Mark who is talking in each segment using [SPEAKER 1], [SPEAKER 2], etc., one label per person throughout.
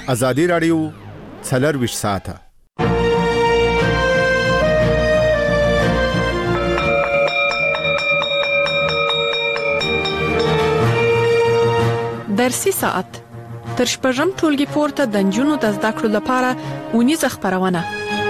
[SPEAKER 1] ازادي رادیو 24 ساعته
[SPEAKER 2] درسي ساعت تر شپږم ټولګي پورته د نجونو د زده کړو لپاره اونیزه خپرونه.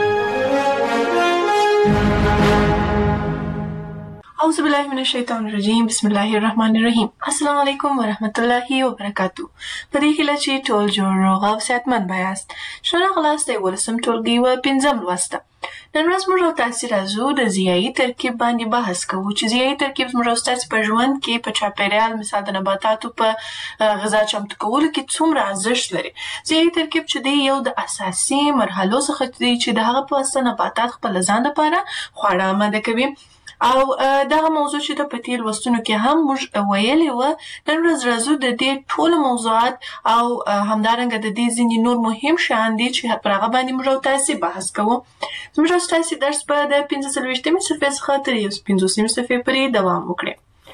[SPEAKER 3] اعوذ بالله من الشیطان الرجیم. بسم الله الرحمن الرحیم. السلام علیکم ورحمت الله وبرکاتو. په دې هیله چې ټول جوړ روغ او صحتمند یاست. ښه راغلاست د 18م ټولګي و 5م لوسته. نن ورځ موږ تاسو راځو د ضیایي ترکیب باندې بحث کوو چې ضیایي ترکیب موږ تاسو په ژوند کې په چاپیریال مثال د نباتاتو په غذا چمتو کولو کې څومره ارزښت لري. ضیایي ترکیب چې دی یو د اساسي مرحلو څخه دی چې د هغه په واسطه نباتات خپل ځان لپاره خواړه آماده کوي. او دغه موضوع چې د پټیل وستونو کې هم موږ ویلې و. نن ورځ راځو د دې ټول موضوعات او همدارنګه د دې ځینې نور مهم شیان دي چې پر هغه باندې موږ تاسو بحث کوو. موږ تاسو درس په د 45مې صفحې څخه تر 50مې صفحې پورې دوام وکړي.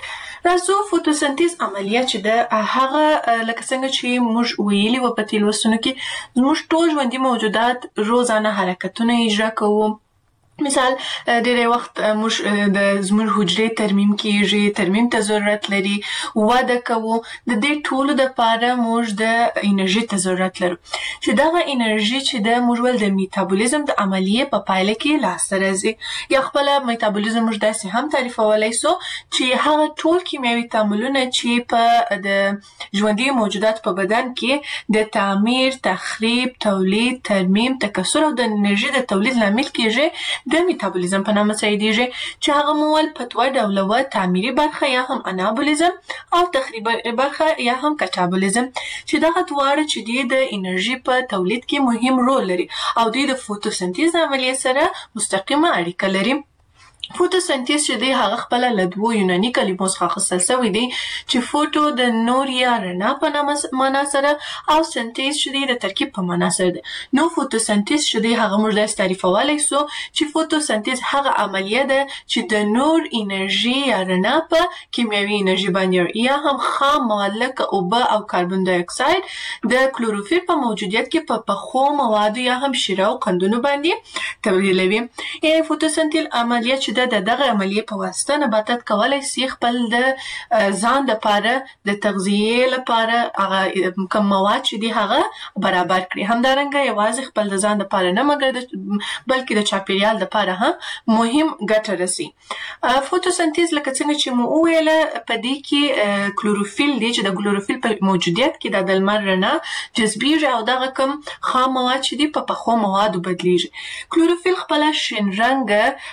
[SPEAKER 3] راځو فوتوسنتیز عملیه چې د هغه لکه څنګه چې موږ ویلي و په تیل وستونو کې موږ ټول ژوندي موجودات روزانه حرکتونه اجرا کوو. مثال ډېر وخت موږ د زموږ حجرې ترمیم کیږي، ترمیم ته ضرورت لري، وده کوو. د دې ټولو لپاره موږ د انرژي ته ضرورت لرو چې دغه انرژي چې د موږ ول د میتابولیزم د عملیې په پایله کې لاسته راځي. یا خپل میتابولیزم موږ داسې هم تعریفولای سو چې هغه ټول کیمیاوي تعاملونه چې په د ژوندي موجودات په بدن کې د تعمیر، تخریب، تولید، ترمیم، تکثر او د انرژي د تولید لامل کیږي د میتابولیزم په نامه سیدیږي چې هغه مول په دوه ډوله و: تعمیري برخه یا هم انابولیزم او تخریبي برخه یا هم کټابولیزم چې دغه دواړه چې د انرژي په تولید کې مهم رول لري او د فوتوسنتیز عملیه سره مستقیمه اړیکه لري. فوتوسنتیز چې دی هغه خپل له دوه یوناني کلمو څخه اخیستل شوی دی چې فوتو د نور یا رڼا په معنا سره او سنتیز چې دی د ترکیب په معنا سره دی. نو فوتوسنتیز چې دی هغه موږ داسې تعریفولای سو چې فوتوسنتیز هغه عملیه ده چې د نور انرژي یا رڼا په کیمیاوي انرژي باندې یا هم خام مواد لکه اوبه او کاربن دای اکساید د کلوروفیل په موجودیت کې په پخو موادو یا هم شیره او قندونو باندې تبدیلوي. یعنې فوتوسنتیز عملیه چې د دغه عملیې په واسطه نباتات کولای شي خپل د ځان لپاره د تغذیه لپاره هغه کوم مواد چې دی هغه برابر کړي. همدارنګه یوازې خپل د ځان لپاره نه مګر بلکې د چاپیریال لپاره هم مهم ګټه رسي. فوتوسنتیز لکه څنګه چې مو ویله په دې کې کلوروفیل دی چې د کلوروفیل په موجودیت کې د لمر رڼا جذبیږي او دغه کوم خام مواد چې دی په پخو موادو بدلیږي. کلوروفیل خپل شین رنګ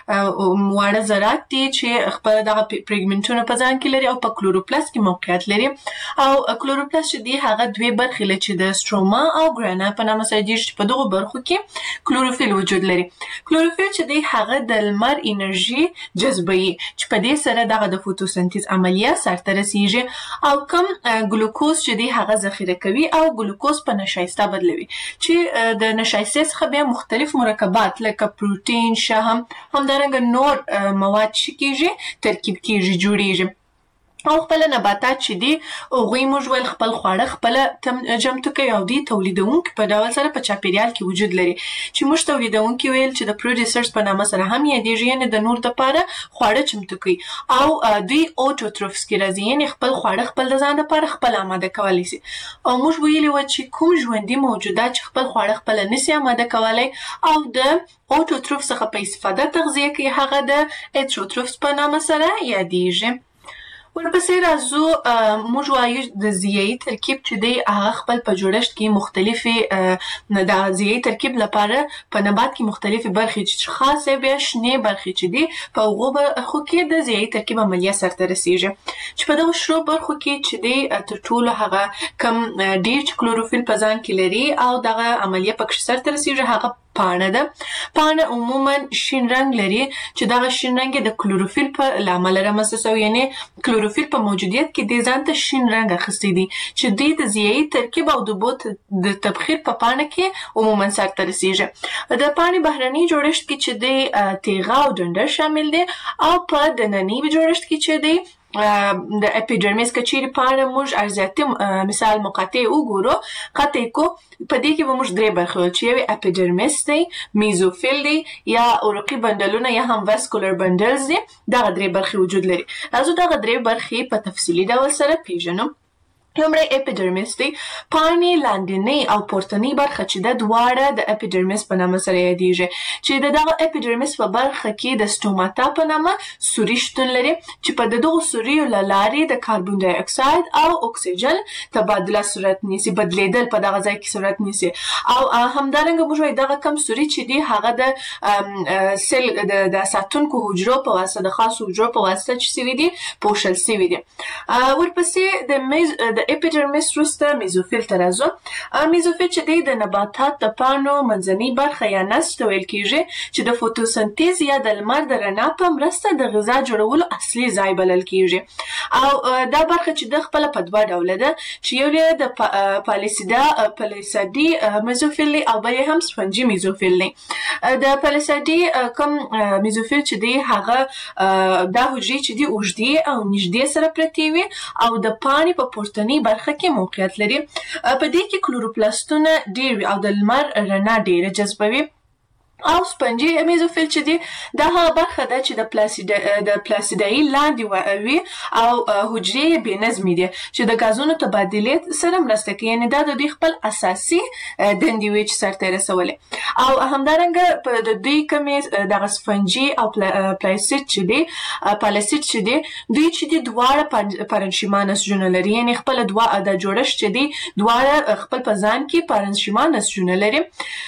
[SPEAKER 3] واړه ذرات دي چې خپل دغه پیګمنټونه په ځان کې لري او په کلوروپلاست کې موقعیت لري. او کلوروپلاست چې دی هغه دوه برخې لري چې د سټروما او ګرانا په نامه سره په دغه برخو کې کلوروفیل وجود لري. کلوروفیل چې دی هغه د لمر انرژي جذبوي چې په دې سره دغه د فوتوسنتیز عملیه سرته رسیږي او کوم ګلوکوز چې دی هغه ذخیره کوي او ګلوکوز په نشایسته بدلوي چې د نشایسته څخه بیا مختلف مرکبات لکه پروتین، شحم، همدارنګه نور مواد چې کیږي ترکیب کیږي جوړیږي. او خپل نباتات چې دي هغوی موږ ول خپل خواړه خپل چمتو کوي او دی تولیدونکي په ډول سره په چاپیریال کې وجود لري چې موږ تولیدونکي ویل چې د پروډیوسرز په نامه سره هم یادېږي، یعنې د نور لپاره خواړه چمتو کوي او دوی اوټوټروفس کې راځي، یعنې خپل خواړه خپل د ځان لپاره خپل آماده کولی شي. او موږ ویلي و چې کوم ژوندي موجودات چې خپل خواړه خپل نشي آماده کولی او د اوټوټروفس څخه په استفاده تغذیه کوي هغه د هیټروټروفس په نامه سره یادېږي. ورپسې راځو موږ وایو د ضیایي ترکیب چې دی هغه خپل په جوړښت کې مختلفې د ضیایي ترکیب لپاره په نبات کې مختلفې برخې چې خاصه بیا شنې برخې چې دی په هغو برخو کې د ضیایي ترکیب عملیه سرته رسیږي چې په دغه شنو برخو کې چې دی تر ټولو هغه کم ډېر چې کلوروفیل په ځان کې لري او دغه عملیه پکې سرته رسیږي هغه پاڼه ده. پاڼه عموما شین رنګ لري چې دغه شین رنګ د کلوروفیل په لامل رامنځته شوی، یعنې کلوروفیل په موجودیت کې د ځان ته شین رنګ اخیستی دي چې د ضیایي ترکیب او د اوبو د تبخیر په پاڼه کې عموما سرته رسیږي. د پاڼې بهرني جوړښت کې چې د تیغه او ډنډر شامل دي او په دنني جوړښت کې چې د د اپیډرمیس کچېرې پاڼه موږ ارضیاتي مثال مقاطع وګورو قطع کو په دې کې به موږ درې برخې ول چې یو اپیډرمیس دی، میزوفیل دی یا عروقي بندلونه یا هم واسکولر بندلز دي. دغه درې برخې وجود لري. راځو دغه درې برخې په تفصیلي ډول سره پیژنو. لومړی اپیډرمیس دی. پاڼې لاندنۍ او پورتنۍ برخه چې د دواړه د اپیډرمیس په نامه سره یادیږي چې د دغه اپیډرمیس په برخه کې د سټوماتا په نامه سوري شتون لري چې په دغه سوریو له لارې د کاربن ډای اکساید او اکسیجن تبادله صورت نیسي، بدلیدل په دغه ځای کې صورت نیسي. او همدارنګه موږ وایو دغه کم سوري چې دی هغه د سیل د ساتونکو حجرو په واسطه د خاصو حجرو په واسطه چې سوي دي پوښل سوي دي. ورپسې د اپیډرمیس وروسته میزوفیل ته راځو. میزوفیل چې دی د نباتات د پاڼو منځنۍ برخه یا نسج ته ویل کېږي چې د فوتوسنتیز یا د لمر د رڼا په مرسته د غذا جوړولو اصلي ځای بلل کېږي. او دا برخه چې د خپله په دوه ډوله ده چې یو یې د پالیساډي میزوفیل دی او بل یې هم سفنجي میزوفیل دی. د پالیساډي کوم میزوفیل چې دی هغه دا حجرې چې دی اوږدې او نږدې سره پرتې وي او د پاڼې په پورتنۍ برخه کې موقعیت لري. په دې کې کلوروپلاستونه ډېر وي او د لمر رڼا ډېره جذبوي. او سپنجي میزوفیل چې دی دا هغه برخه ده چې د پلاسیدایي لاندې وي او حجرې یې بې نظمې دي چې د غازونو تبادلې سره مرسته کوي. یعنې دا د دوی خپل اساسي دندې وي چې سرته یې رسولې. او همدارنګه د دوی کومې دغه سفنجي او پلاسید چې دی دوی چې دی دواړه پارنشیما نسجونه لري، یعنې خپل د جوړښت چې دی دواړه خپل په ځان کې پارنشیما نسجونه لري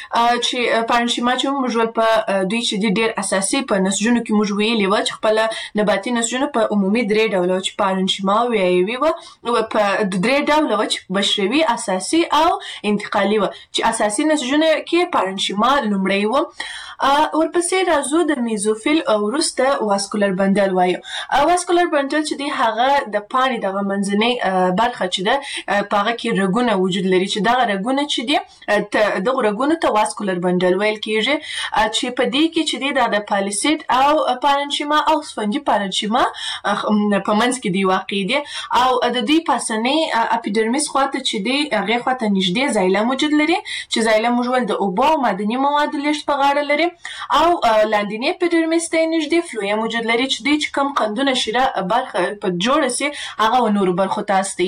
[SPEAKER 3] چې پارنشیما چې موږ په دوی چې دی ډېر اساسي په نسجونو کې موږ ویلي وه چې خپله نباتي نسجونه په عمومي درې ډوله وه چې پارنشیما ویایوي وه، په درې ډوله وه چې بشروي، اساسي او انتقالي وه چې اساسي نسجونه کې پارنشیما لومړی وه. ورپسې راځو د میزوفیل وروسته واسکولر بندل وایو. واسکولر بندل چې دی هغه د پاڼې دغه منځنۍ برخه چې ده په هغه کې رګونه وجود لري چې دغه رګونه چې دی دغه رګونو ته واسکولر بندل ویل کېږي چې په دې کې چې دی دا د پالیسید او پارنشیما او سفنجي پارنشیما په منځ کې دی واقع دي. او د دوی پاسنۍ اپیډرمیس خواته چې دی هغې خواته نږدې زایلم وجود لري چې زایلم موږ ویل د اوبو او معدني موادو لیږد په غاړه لري. او لاندنی اپیډرمیس ته نږدې فلویم وجود لري چې دوی چې کوم قندونه شیره برخه په جوړه سي هغه نورو برخو ته استي.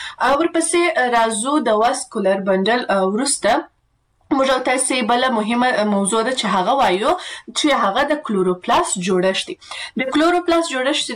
[SPEAKER 3] ورپسې راځو د واسکولر بندل وروسته موږ او تاسې بله مهمه موضوع ده چې هغه وایو چې هغه د کلوروپلاست جوړښت دی. د کلوروپلاست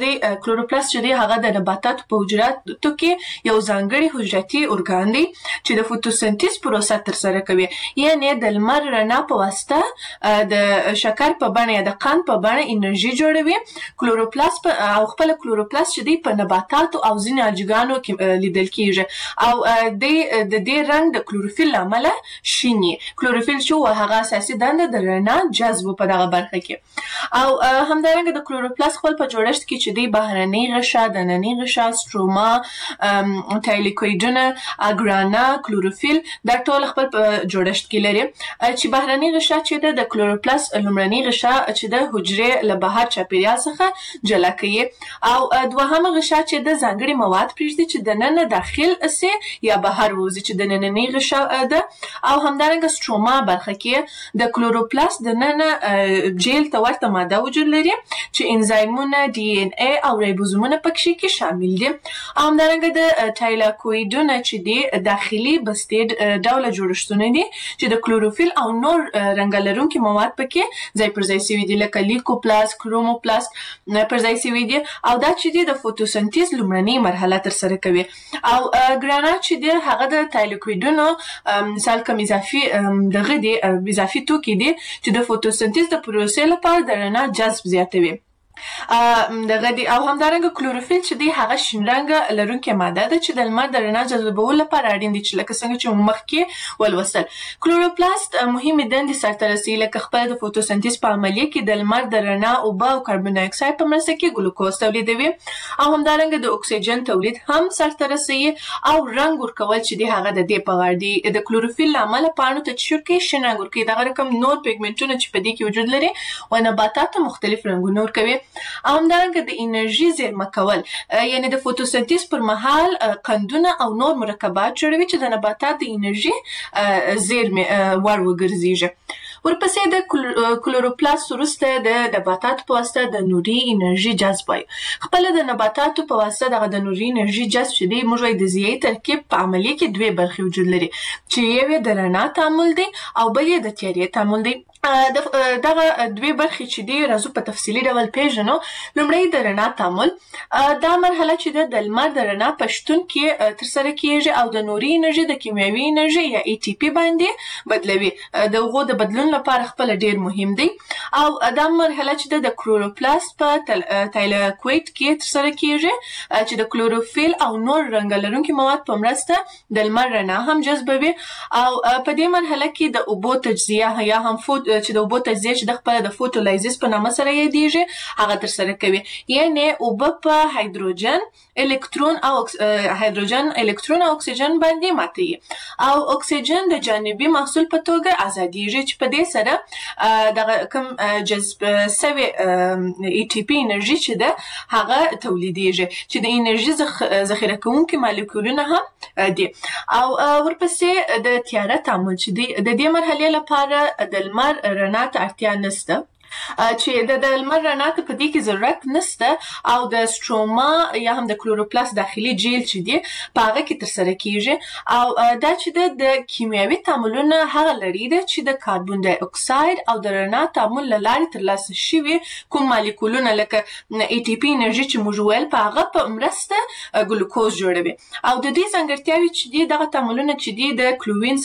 [SPEAKER 3] جوړښت چې دی هغه د نباتاتو په حجراتو کې یو ځانګړی حجراتي ارګان دی چې د فوتوسنتیز پروسه ترسره کوي، یعنې د لمر رڼا په واسطه د شکر په بڼه یا د قند په بڼه انرژي جوړوي. کلوروپلاست او خپل کلوروپلاست چې دی په نباتاتو او ځینې الجګانو کې لیدل کېږي او د دې رنګ د کلوروفیل له امله شین وي. کلوروفیل چې هغه اساسي دنده د رڼا جذب په دغه برخه کې. او همدارنګه د کلوروپلاست خپل په جوړښت کې چې دی بهرنۍ غشا، دننۍ غشا، سټروما، تایلیکویډونه، اګرانا، کلوروفیل دا ټول خپل په جوړښت کې لري چې بهرنۍ غشا چې د کلوروپلاست لومړنۍ غشا چې د حجرې له بهر چاپیریال څخه جلا کوي. او دوهمه غشا چې د ځانګړي مواد پرېږدي چې دننه داخل سي یا بهر ووځي چې د نننۍ غشا ده. او همدارنګه سټروما برخه کې د کلوروپلاست دننه جیل ته ورته ماده وجود لري چې انزایمونه، ډي ان ای او ریبوزومونه پکې کې شامل دي. همدارنګه د تایلاکویډونه چې دي داخلي بستې ډوله جوړښتونه دي چې د کلوروفیل او نور رنګ لرونکي مواد پکې ځای پر ځای سوي دي لکه لیکوپلاست، کروموپلاست پر ځای سوي دي او دا چې دي د فوتوسنتیز لومړنۍ مرحله ترسره کوي. او ګرانا چې دی هغه د تایلاکویډونو مثال کوم اضافي توکي دي چې د فوتوسنتیز د پروسې لپاره د رڼا جذب زیاتوي. دغه دی. او همدارنګه کلوروفیل چې دی هغه شین رنګ لرونکې ماده ده چې د لمر د رڼا جذبولو لپاره اړین دي چې لکه څنګه چې مخکې ولوستل. کلوروپلاست مهمې دندې سرته رسوي لکه خپله د فوتوسنتیز په عملیه کې د لمر د رڼا، اوبه او کاربن ډای اکساید په مرسته کې ګلوکوز تولیدوي او همدارنګه د اکسیجن تولید هم سرته رسوي او رنګ ورکول چې دی هغه د دې په غاړه دي. د کلوروفیل له امله پاڼو ته چې شوکې شین رنګ ورکوي. دغه رقم نور پیګمنټونه چې په دې کې وجود لري و نباتاتو مختلف رنګونه ورکوي. همدارنګه د انرژي زیرمه کول یعنې د فوتوسنتیز پر مهال قندونه او نور مرکبات جوړوي چې د نباتات د انرژي زیرمې وړ وګرځېږي. ورپسې د کلوروپلاست وروسته د نباتاتو په واسطه د نوري انرژي جذبوي. خپله د نباتاتو په واسطه دغه د نوري انرژي جذب چې دی موږ وایو د ضیایي ترکیب په عملیه کې دوې برخې وجود لري چې یو یې د رڼا تعامل دی او بل یې د تیارې تعامل دی. دغه دوې برخې چې دی راځو په تفصیلي ډول پیژنو. لومړی د رڼا تعامل. دا مرحله چې د لمر د رڼا په شتون کې ترسره کیږي او د نوري انرژي د کیمیاوي انرژي یا ATP باندې بدلوي. د هغو د بدلون لپاره خپل ډیر مهم دی او دا مرحله چې د کلوروپلاست په تایلاکویت کې ترسره کیږي چې د کلوروفیل او نور رنګ لرونکي مواد په مرسته د لمر رڼا هم جذبوي او په دې مرحله کې د اوبو تجزیه یا هم چې د اوبو تجزیه چې د خپل د فوتولایزیس په نامه سره یادیږي هغه ترسره کوي. یعنې اوبه په هایدروجن الکترون او اکسیجن باندې ماتېږي او اکسیجن د جانبي محصول په توګه ازادیږي چې په دې سره دغه کوم جذب سوی ATP انرژي چې ده هغه تولیدیږي چې د انرژي ذخیره کوونکي مالیکولونه هم دي. او ورپسې د تیاره تعامل چې دی د دې مرحلې لپاره د لمر رڼا ته اړتیا نشته چې د لمر رڼا ته په دې کې ضرورت نشته او د سټروما یا هم د کلوروپلاست داخلي جیل چې دی په هغه کې ترسره کیږي او دا چې د کیمیاوي تعاملونه هغه لري چې د کاربن ډای اکساید او د رڼا تعامل له لارې ترلاسه شوي کوم مالیکولونه لکه ATP انرژي چې موږ ویل په هغه په مرسته ګلوکوز جوړوي او د دې ځانګړتیاوې چې دی دغه تعاملونه چې دی د کلوین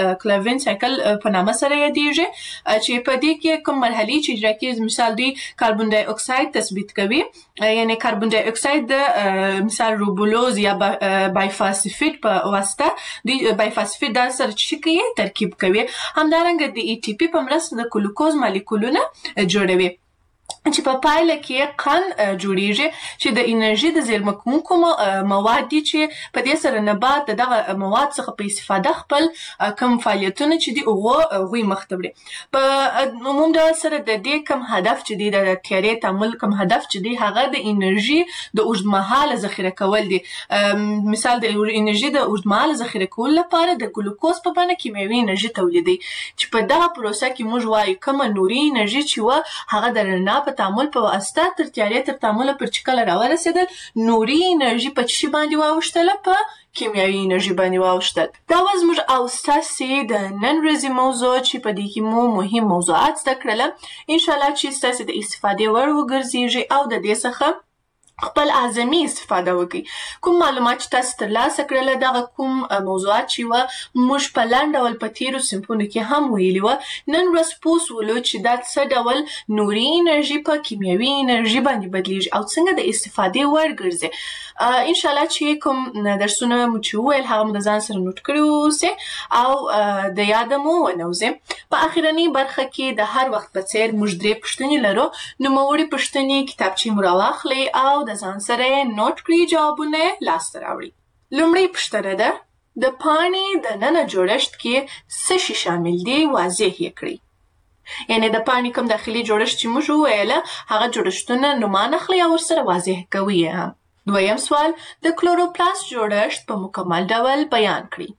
[SPEAKER 3] سایکل په نامه سره یادیږي چې په دې کې کوم مرحلې چې اجرا کیږي. مثال دی کاربن ډای اکساید تثبیت کوي یعنی کاربن ډای اکساید د مثال روبولوز یا بایفاسفیټ په واسطه د بایفاسفیټ د سره چې کوي ترکیب کوي. همدارنګه د ATP په مرسته د ګلوکوز مالیکولونه جوړوي چې په پایله کې قند جوړیږي چې د انرژي د زیرمه کوونکو مواد دي چې په دې سره نبات دغه مواد څخه په استفاده خپل کوم فعالیتونه چې دي هغوی مخته وړي. په عموم ډول سره د دې کوم هدف چې دی د تیارې تعامل کوم هدف چې دی هغه د انرژي د اوږدمهاله ذخیره کول دي. مثال د انرژي د اوږدمهاله ذخیره کولو لپاره د ګلوکوز په بڼه کیمیاوي انرژي تولیدوي چې په دغه پروسه کې موږ وایو کومه نوري انرژي چې وه هغه د رڼا په تعامل په واسطه تر تیارې تر تعامله پر چې کله راورسېدل نوري انرژي په څه شي باندې واوښتله په کیمیاوي انرژي باندې واوښتل. دا وه زموږ او ستاسې د نن ورځې موضوع چې په دې کې مو مهم موضوعات زده کړله. انشاءالله چې ستاسې د استفادې وړ وګرځېږي او د دې څخه خپل اعظمي استفاده وکړي. کوم معلومات چې تاسو ترلاسه کړل دغه کوم موضوعات چې وه موږ په لنډ ډول په تیرو صنفونو کې هم ویلي وه. نن ورځ پوه شولو چې دا څه ډول نوري انرژي په کیمیاوي انرژي باندې بدلیږي او څنګه د استفادې وړ ګرځي. انشاءالله چې کوم درسونه مو چې وویل هغه مو د ځان سره نوټ کړي واوسئ او د یاده مو ونوځئ. په اخرنۍ برخه کې د هر وخت په څیر موږ 3 پوښتنې لرو. نوموړې پوښتنې کتابچې مو راواخلئ او د ځان سره نوٹ کړئ جوابونه لاسته راوړئ. لومړی پوښتنه ده د پاڼې د ننه جوړښت کې څه شی شامل دی واضح یې کړئ. یعنې د پاڼې کوم داخلي جوړښت چې موږ وویله هغه جوړښتونه نومان اخلئ او ورسره واضح کوئ یې هم. دویم سوال د کلوروپلاست جوړښت په مکمل ډول بیان کړئ.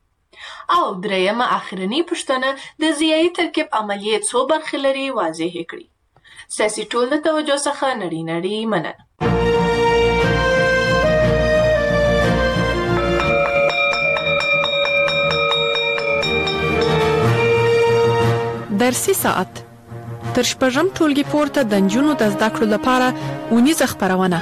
[SPEAKER 3] او دریمه اخرنۍ پوښتنه د ضیایي ترکیب عملیې څو برخې لري واضح یې کړئ. ستاسې ټول د توجه څخه نړۍ مننه.
[SPEAKER 2] درسي ساعت تر شپږم ټولګي پورته د نجونو د زده کړو لپاره اونیزه خپرونه.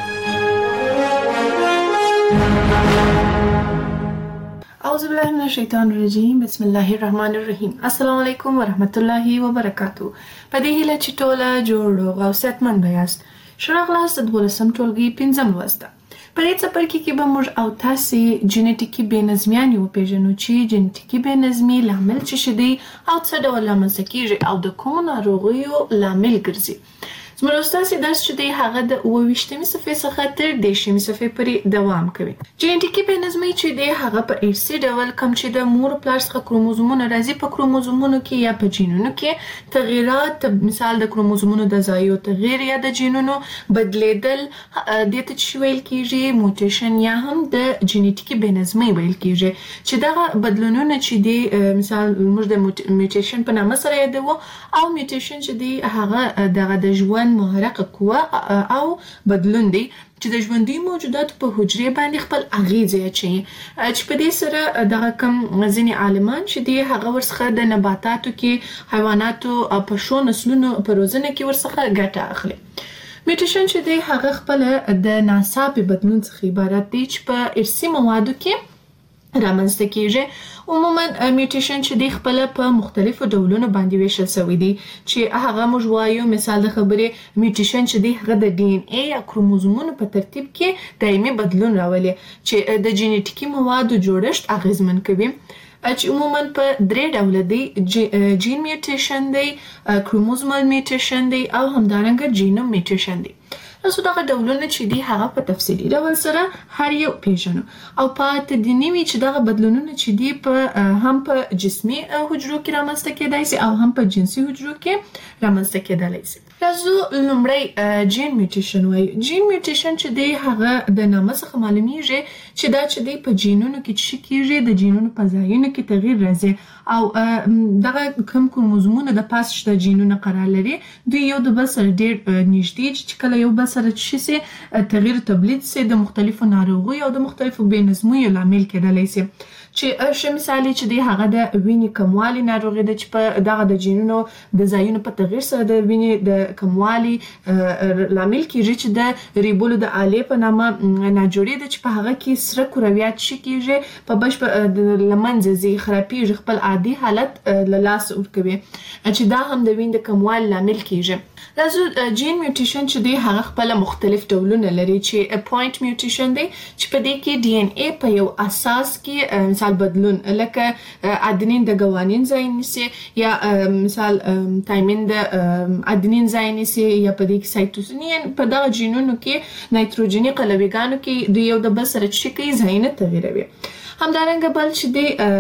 [SPEAKER 3] اعوذ بالله من الشیطان الرجیم بسم الله الرحمن الرحیم. السلام علیکم ورحمت الله وبرکاتو. په دې هیله چې ټوله جوړ روغ او صحتمند یاست. ښه راغلاست د 12م ټولګي 5م لوست ته. په دې څپرکي کې به موږ او تاسې جینیټیکي بېنظمیانې وپېژنو چې جینیټیکي بېنظمي لامل څه شی دی او څه ډول رامنځته کیږي او د کومو ناروغیو لامل ګرځي. زموږ ستاسو درس چې دی هغه د 28مې صفحې څخه تر 30مې صفحې پورې دوام کوي. جینټیکي بې نظمي چې دی هغه په ارثي ډول کوم چې د مور پلار څخه کروموزومونه راځي په کروموزومونو کې یا په جینونو کې تغیرات، مثال د کروموزومونو د ځای او تغییر یا د جینونو بدلیدل دې ته چې ویل کېږي موټیشن یا هم د جینټیکي بې نظمي ویل کېږي، چې دغه بدلونونه چې دی مثال موږ د میوټیشن په نامه سره یادوو، او میوټیشن چې دی هغه دغه د ژوند محرکه قوه او بدلون دی چې د ژوندي موجوداتو په حجرې باندې خپل اغیزه اچوي، چې په دې سره دغه کم ځینې عالمان چې دی هغه ورڅخه د نباتاتو کې حیواناتو په شو نسلونو په روزنه کې ورڅخه ګټه اخلي. میوټیشن چې دی هغه خپل د ناڅاپي بدلون څخه عبارت دی چې په ارثي موادو کې رامنځته کیږي. عموما میوټیشن چې دی خپل په مختلفو ډولونو باندې ویشل شوی دی، چې هغه موږ وایو مثال د خبرې میوټیشن چې دی هغه د ډي ان ای یا کروموزومونو په ترتیب کې دایمي بدلون راولي چې د جینټیکي موادو جوړښت اغیزمن کوي، چې عموما په 3 ډوله دی: جین میوټیشن دی، کروموزومال میوټیشن دی او همدارنګه جینوم میوټیشن دی. تاسو دغه ډولونه چې دی هغه په تفصیلي ډول سره هر یو پیژنو، او پاتې دي نیوي چې دغه بدلونونه چې دی په هم په جسمي حجرو کې رامنځته کېدای شي او هم په جنسي حجرو کې رامنځته کېدای شي. راځو لومړی جین میوټیشن وایو. جین میوټیشن چې دی هغه د نامه څخه معلومیږي چې دا چې دی په جینونو کې چې کېږي د جینونو په ځایونو کې تغییر راځي، او دغه کوم کروموزومونه د پاس شته جینونه قرار لري، دوی یو د بل سره ډیر نږدې چې کله یو بل سره چې تغییر تولید سي د مختلفو ناروغیو او د مختلفو بې نظمیو لامل کېدلی شي. چې ښه مثال چې دی هغه د وینې کموالي ناروغي ده چې په دغه د جینونو د ځایونو په تغییر سره د وینې د کموالي لامل کېږي چې د ریبولو د آلې په نامه ناجوړي ده، چې په هغه کې سره کرویات چې کېږي په بشپړ له منځه ځي، خرابېږي، خپل عادي حالت له لاسه ورکوي، چې دا هم د وینې د کموالي لامل کېږي. راځو جین میوټیشن چې دی هغه خپل مختلف ډولونه لري، چې پوینټ میوټیشن دی چې په دې کې ډي ان ای په یو اساس کې مثال بدلون لکه ادنین د ګوانین ځای نیسي، یا مثال تایمین د ادنین ځای نیسي، یا په دې کې سایتوسین په دغه جینونو کې نایتروجني قلویګانو کې د یو د بل سره چې کوي ځایونه تغییروي. همدارنګه بل چې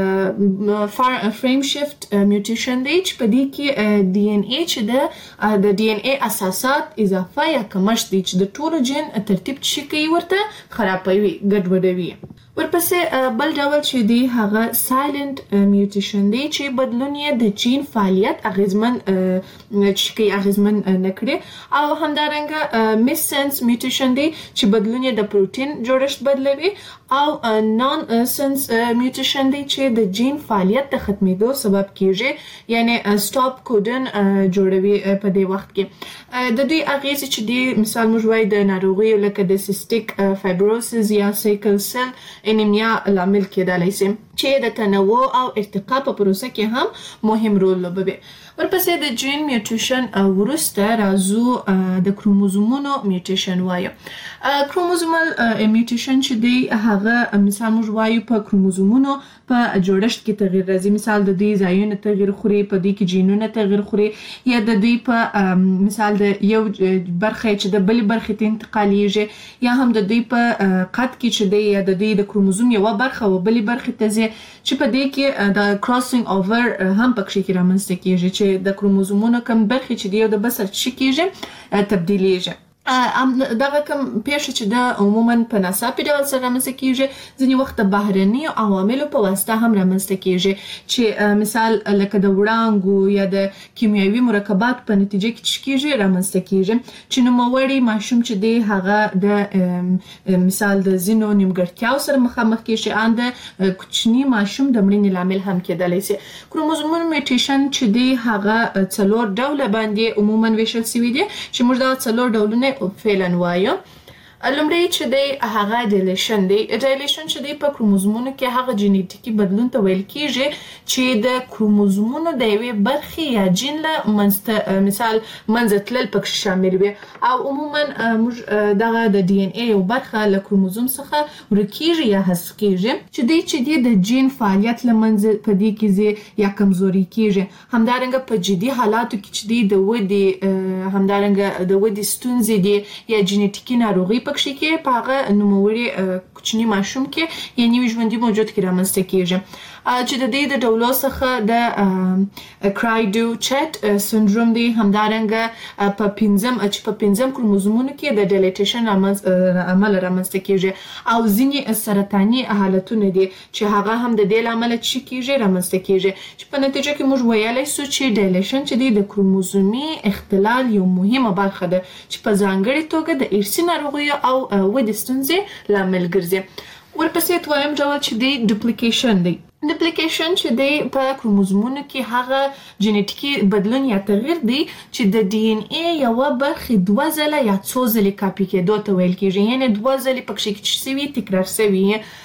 [SPEAKER 3] دی فریم شفت میوټیشن دی چې په دې کې ډي ان ای چې د ډي ان ای اساسات اضافه یا کمښت دی چې د ټولو جین ترتیب چې کوي ورته خرابوي، ګډوډوي. ورپسې بل ډول چې دی هغه سایلنت میوټیشن دی چې بدلون یې د جین فعالیت اغیزمن چې کوي اغیزمن نه کړي، او همدارنګه میس سنس میوټیشن دی چې بدلون یې د پروتین جوړښت بدلوي، او نان سنس میوټیشن دی چې د جین فعالیت د ختمېدو سبب کیږي، یعنی سټاپ کوډن جوړوي په دې وخت کې. د دوی اغیزې چې دی مثال موږ وایو د ناروغیو لکه د سیسټیک فایبروسس یا سیکل سیل انیمیا لامل کېدلی شي، چې د تنوع او ارتقا په پروسه کې هم مهم رول لوبوي. ورپسې د جین میوټیشن وروسته راځو د کروموزومونو میوټیشن وایو. کروموزومال میوټیشن چې دی هغه مثال موږ وایو په کروموزومونو په جوړښت کې تغییر راځي، مثال د دوی ځایونه تغییر خوري، په دوی کې جینونه تغییر خوري، یا د دوی په مثال د یو برخه چې د بلې برخې ته انتقالیږي، یا هم د دوی په قد کې چې دی یا د دوی د کروموزوم یوه برخه و بلې برخې ته ځي، چې په دې کې د کراسینګ اوور هم پکې کې رامنځته کېږي، چې د کروموزومونو کم برخې چې دی یو د بل سره چې کېږي تبدیلیږي. دغه کوم پیښه چې د عموما په ناڅاپي ډول سره رامنځته کیږي، ځینې وخت د بهرنیو عواملو په واسطه هم رامنځته کیږي، چې مثال لکه د وړانګو یا د کیمیاوي مرکبات په نتیجه کې چې کیږي رامنځته کیږي، چې نوموړی ماشوم چې دی هغه د مثال د ځینو نیمګړتیاو سره مخامخ کیږي، ان د کوچني ماشوم د مړینې لامل هم کېدلی شي. کروموزومونو میوټیشن چې دی هغه 4 ډوله باندې عموما ویشل شوي دي، چې موږ دا 4 ډولونه فعلا وایو. لومړی چې دی هغه ډیلیشن دی. ډیلیشن چې دی په کروموزومونو کې هغه جینیټیکي بدلون ته ویل کیږي چې د کروموزومونو د یوې برخې یا جین له مثال منځ تلل پکې شامل وي او عموما موږ دغه د ډي ان اي یو برخه له کروموزوم څخه ورکیږي یا حذف کیږي چې دی د جین فعالیت له منځ په دې کې زی یا کمزوري کیږي. همدارنګه په جدي حالاتو کې چې دی د ودې همدارنګه د ودې ستونزې دی یا جینیټیکي ناروغي پکې کې په هغه نوموړي کوچني ماشوم کې یا نوي ژوندي موجود کې رامنځته کیږي چې د دې د ډولو څخه د کرایډو چټ سندروم دی. همدارنګه په پنځم کروموزومونو کې د ډیلیټیشن عمل رامنځته کیږي او ځینې سرطاني حالتونه دي چې هغه هم د دې لامل چې کیږي رامنځته کیږي چې په نتیجه کې موږ ویلای سو چې ډیلیشن چې دی د کروموزومي اختلال یو مهمه برخه ده چې په ځانګړي توګه د ارثي ناروغیو او ودې ستونزې لامل ګرځي. ورپسې دویم ډول چې دی ډوپلیکیشن دی. ډوپلیکیشن چې دی په کروموزومونو کې هغه جینیټیکي بدلون یا تغییر دی چې د ډي ان اي یو برخه دوه ځله یا څو ځله کاپي کېدو ته ویل کیږي یعنی دوه ځله پکې کې شوی تکرار شوی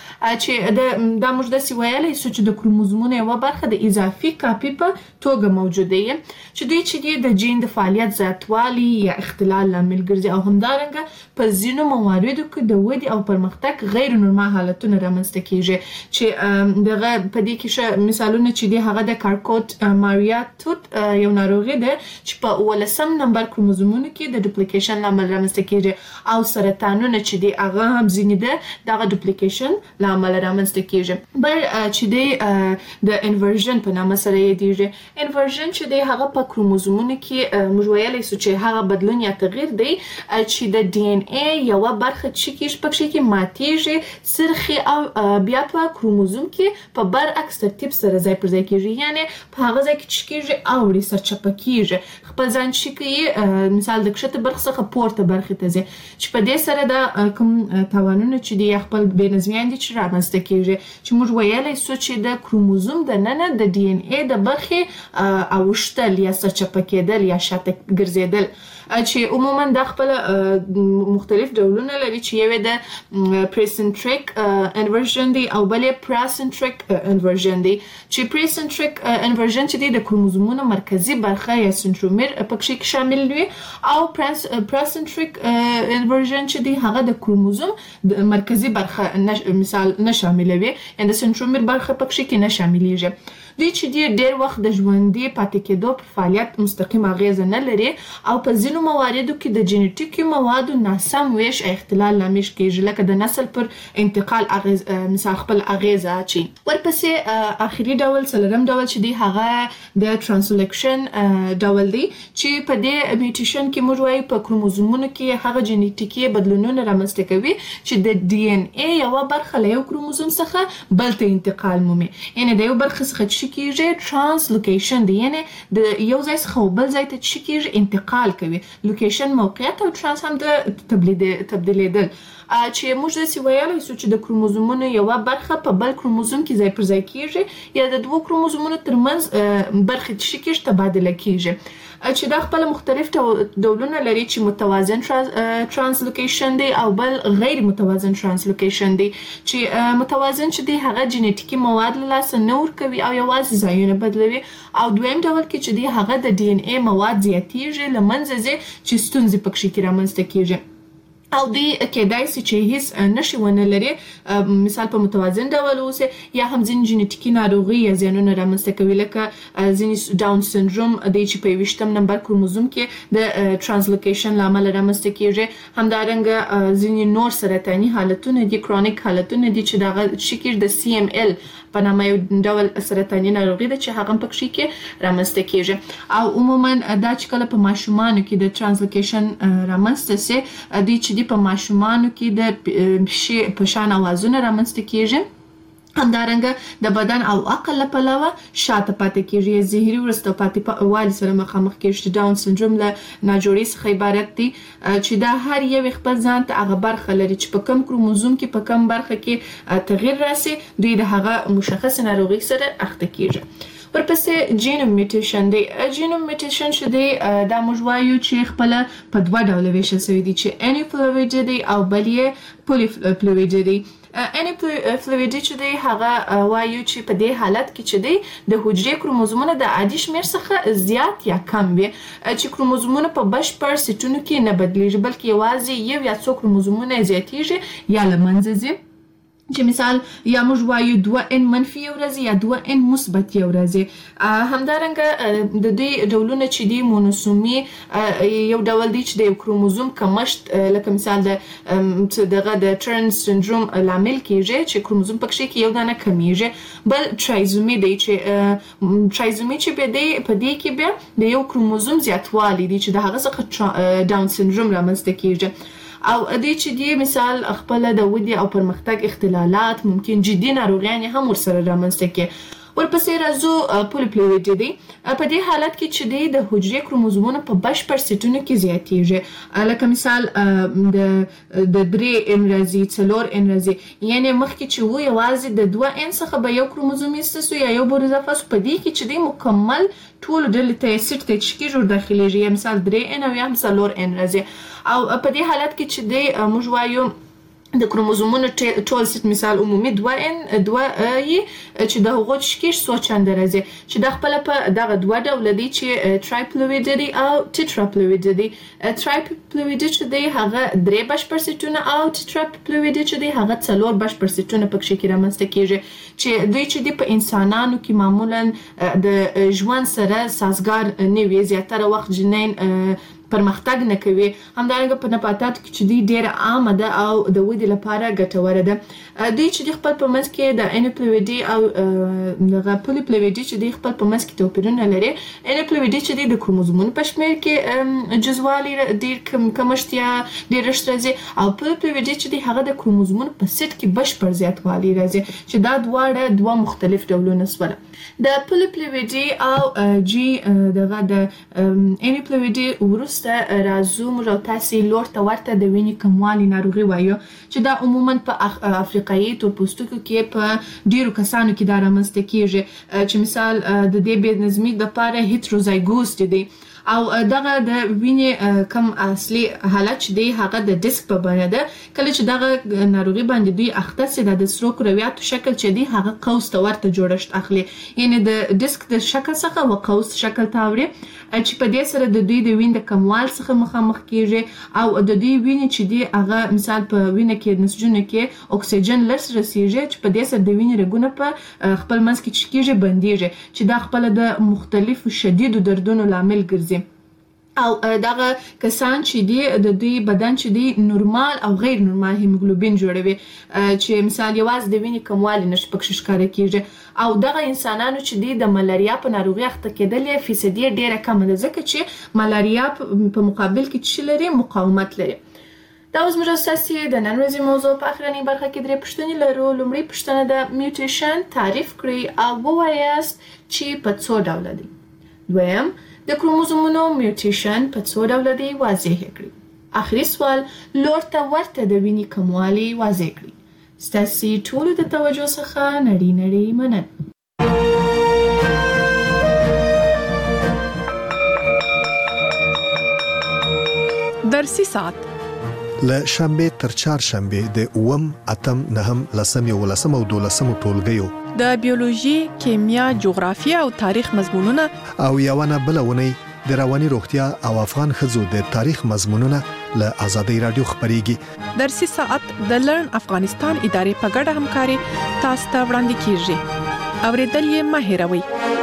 [SPEAKER 3] چې دا موږ د سیویلې سو چې د کروموزومونو یو برخه د اضافي کاپي په توګه موجوده وي چې دوی چې د جین د فعالیت زیاتوالی یا اختلال لامل ګرځي او همدارنګه په ځینو مواردو کې د ودې او پرمختګ غیر نورمال حالتونه رامنځته کیږي چې دغه په دې کې مثالونه چې دی هغه د کارکوت ماریا توت یو ناروغي ده چې په 18 نمبر کروموزومونو کې د ډوپلیکیشن لامل رامنځته کیږي او سرطانونه چې دی هغه هم ځینې ده دغه ډوپلیکیشن لامل رامنځته کیږي. بل چې دی د انورژن په نامه سره یادیږي. انورژن چې دی هغه په کروموزومونو کې موږ ویلای سو چې هغه بدلون یا تغییر دی چې د ډي ان اي یو برخه چې کې ماتیږي سرخي او بیا په کروموزوم کې په برعکس ترتیب سره ځای پر ځای کیږي یعنی په هغه ځای کې چې کیږي اوړي سرچپه کیږي خپل ځان چې کوي مثال د کښته برخه څخه پورته برخه ته ځي چې په دې سره د کوم توانونه چې دی خپل بېنظمیان دي چې رامنځته کیږي چې موږ ویلای سو چې د کروموزوم د ننه د ډي ان اي د برخې اوښتل یا سرچپه کېدل یا شاته ګرځېدل چې عموما د خپل مختلف ډولونه لري چې یو د پریسنټریک انورژن دی او بل پراسنټریک انورژن دی چې پریسنټریک انورژن چې د کروموزومونو مرکزی برخه یا سنترومیر پکې شامل وي او پراسنټریک انورژن چې دی هغه د کروموزوم د مرکزی برخه مثال نه شاملوي یا د سنترومیر برخه پکې کې نه شاملېږي. دوی چې ډېر وخت د ژوندۍ پاتې کېدو په فعالیت مستقیم اغیزه نه لري او په ځینو مواردو کې د جینیټیکي موادو ناسم ویش اختلال لامل کېږي لکه د نسل پر انتقال اغیز مثال خپل اغیزه اچي. ورپسې اخري ډول څلورم ډول چې دی هغه د ترانسلیکشن ډول دی چې په دې میوټیشن کې موږ وایو په کروموزومونو کې هغه جینیټیکي بدلونونه رامنځته کوي چې د ډي ان اي یو برخه له یو کروموزوم څخه بل ته انتقال مومي یعنی د یو برخه څخه کیږي ترانسلوکیشن دی یعنی د یو ځای څخه بل ځای ته کیږي انتقال کوي. لوکیشن موقعیت او ترانس هم د تبدیلیدل چې موږ د سیویلای سو چې د کروموزومونو یو برخه په بل کروموزوم کې ځای پر ځای کیږي یا د دوه کروموزومونو ترمنځ برخه کیږي تبادله کیږي چې دا خپل مختلف ډولونه لري چې متوازن ترانسلوکیشن دی او بل غیر متوازن ترانسلوکیشن دی چې متوازن چې دی هغه جینیټیکي مواد له لاسه نه ورکوي او یوازې ځایونه بدلوي او دویم ډول کې چې دی هغه د ډي ان اي مواد زیاتیږي له منځه ځي چې ستونزې پکې کې رامنځته کیږي او دی کېدای شي چې هیڅ نشي ونه لري مثال په متوازن ډول اوسه یا هم ځینې جینیټیکي ناروغي یا زیانونه رامنځته کوي لکه ځینې ډاون سندروم دی چې په 20 نمبر کروموزوم کې د ترانسلوکیشن لامل رامنځته کیږي. همدارنګه ځینې نور سرطاني حالتونه دي کرونیک حالتونه دي چې دغه شکل د سی ام ال په نامه یو ډول سرطاني ناروغي ده چې هغه پکې کې رامنځته کیږي او عموما دا چې کله په ماشومانو کې د ترانسلوکیشن رامنځته سي دي چې په ماشومانو کې د په شان اوازونه رامنځته کیږي همدارنګه د بدن او عقل په علاوه شاته پاتې کیږي زهري ورسته پاتې والي سره مخامخ کیږي. ډاون سندروم له ناجوړي څخه عبارت دی چې دا هر یو خپل ځان ته هغه برخه لري چې په کم کروموزوم کې په کم برخه کې تغییر راسي دوی د هغه مشخص ناروغي سره اخته کیږي. ورپسې جینوم میوټیشن دی. جینوم میوټیشن چې دی دا موږ وایو چې خپله په دوه ډوله ویشل شوی دی چې انیپلویډ دی او بل یې پولیپلویډ دی. انیپلویډ چې دی هغه وایو چې په دې حالت کې چې دی د حجرې کروموزومونه د عادي شمېر څخه زیات یا کم وي چې کروموزومونه په بشپړ سیټونو کې نه بدلیږي بلکې یوازې یو یا څو کروموزومونه زیاتیږي یا له منځه ځي چې مثال یا موږ وایو 2n منفي یو ورځ یا 2n مثبت یو ورځ. همدارنګه د دې ډولونه چې دي مونوسومي یو ډول دی چې د یو کروموزوم کمښت لکه مثال د ټرن سندروم لامل کیږي چې کروموزوم پکې کې یو دانه کمیږي. بل ټرایزومي دی چې ټرایزومي چې په دې کې بیا د یو کروموزوم زیاتوالی دی چې د هغه څخه ډاون سندروم رامنځته کیږي. او دې چې دی مثال خپل د ودې او پرمختګ اختلالات ممکن جدي ناروغیان هم ورسره رامنځته کوي. ورپسې راځو پولیپلویډ دی. په دې حالت کې چې دی د حجرې کروموزومونه په بشپړ سیټونو کې زیاتیږي لکه مثال د 3n راځي 4n راځي یعنی مخکې چې و یوازې د 2n څخه به یو کروموزوم ایستسو یا یو بور اضافه سو. په دې کې چې دی مکمل ټول ډلې ته سیټ ته چې کېږي داخليږي یا مثال 3n او یا 4n راځي. او په دې حالت کې چې دی موږ وایو د کروموزومونو ټول سیټ مثال عمومي 2n 2 چې د هغو شکیش څو چنده راځي چې د خپل په دغه دوه ډول دي چې ټرایپلویډ دی او ټیټراپلویډ دی. ټرایپلویډ چې دی هغه 3 بشپړ سیټونه او ټیټراپلویډ چې دی هغه 4 بشپړ سیټونه پکې کې رامنځته کیږي چې دوی چې دی په انسانانو کې معمولا د ژوند سره سازګار نه وي زیاتره وخت جنین پرمختګ نه کوي. همدارنګه په نباتاتو کې چې دی ډېره عامه ده او د ودې لپاره ګټوره ده. دوی چې دی خپل په منځ کې د انیپلویډ او دغه پولیپلویډ چې دی خپل په منځ کې توپیرونه لري. انیپلویډ چې دی د کروموزومونو په شمېر کې جزوالي ډېر کمښت یا ډېرښت راځي او پولیپلویډ چې دی هغه د کروموزومونو په سیټ کې بشپړ زیاتوالی راځي چې دا دواړه دوه مختلف ډولونه سول. د پولیپلویډ او جی دغه د انیپلویډ وروسته راځو موږ او تاسې لور ته ورته د وینې کموالي ناروغي وایو چې دا عموما په افریقایي تورپوستکو کې په ډیرو کسانو کې دا رامنځته کیږي چې مثال د دې بې نظمي دپاره هیټروزایګوس دی او دغه د وینې کم اصلي حالت چې دی هغه د ډیسک په بڼه ده. کله چې دغه ناروغي باندې دوی اخته سي د سرو کرویاتو شکل چې دی هغه قوس ته ورته جوړښت اخلي یعنی د ډیسک د شکل څخه و قوس شکل ته اوړي چې په دې سره د دوی د وینې د کموال څخه مخامخ کیږي او د دوی وینې چې دی هغه مثال په وینې کې نسجونه کې اکسیجن لس رسیږي چې په دې سره د وینې رګونه په خپل منځ کې چې کیږي بندیږي چې دا خپل د مختلفو شدیدو دردونو لامل ګرځي. او دغه کسان چې دی د دوی بدن چې دی نورمال او غیر نورمال هیموګلوبین جوړوي چې مثال یوازې د وینې کموالی نشي پکې ښکاره کیږي او دغه انسانانو چې دی د ملاریا په ناروغي اخته کېدل یې فیصدي ډیره کمه ده ځکه چې ملاریا په مقابل کې چې لري مقاومت لري. دا اوس موږ تاسې د نن ورځې موضوع په اخرنۍ برخه کې 3 پوښتنې لرو. لومړۍ پوښتنه د میوټیشن تعریف کړئ او ووایاست چې په څو ډوله دی. دویم د کروموزومونو میوټیشن په څو ډوله دی واضح کړئ. آخري سوال لور ته ورته د وینې کموالی واضح کړئ. ستاسې ټولو د توجه څخه نړۍ مننه.
[SPEAKER 2] درسي ساعت
[SPEAKER 4] له شنبه تر چهارشنبه د 8 اتم 9 10 11 او 12 ټولګیو
[SPEAKER 2] د بیولوژي، کیمیا، جغرافیه او تاریخ مضمونونه
[SPEAKER 4] او یوونه بلونه د رواني روغتیا او افغان ښځو د تاریخ مضمونونه له آزادۍ رادیو خبريږي.
[SPEAKER 2] درسي ساعت د لرن افغانستان ادارې په ګډه همکاري تاسو ته وړاندې کیږي. اوریدل یې مه هېروئ.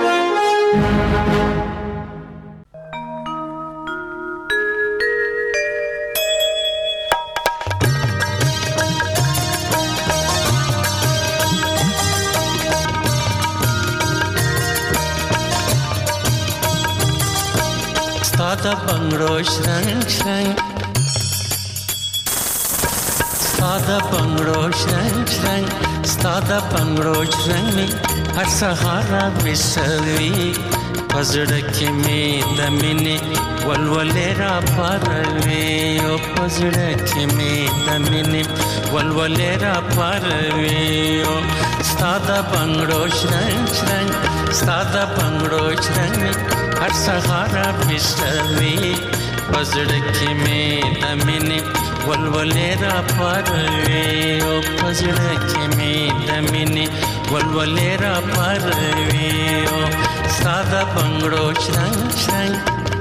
[SPEAKER 5] Stada bangro shrang shrang, stada bangro shrang shrang, stada bangro shrang ni har sahara visavi پزړه کې می د مینې ولولې را پاروي او پزړه کې می د مینې ولولې را پاروي او ستاده بنگړو شرنګ شرنګ ستاده بنگړو شرنګ هر سهار بشوي پزړه کې می د مینې ولولې را پاروي او پزړه کې می د مینې ولولې را پاروي او ستاده بنگړو شرنګ شرنګ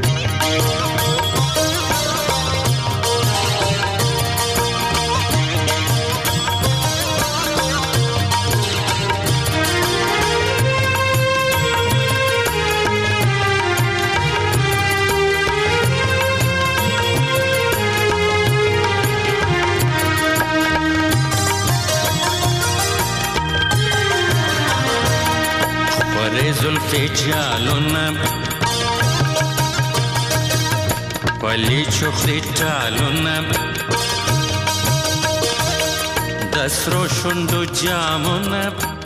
[SPEAKER 5] زلفی جالونه پلی چخری ټالونه د سرو شونډو جامونه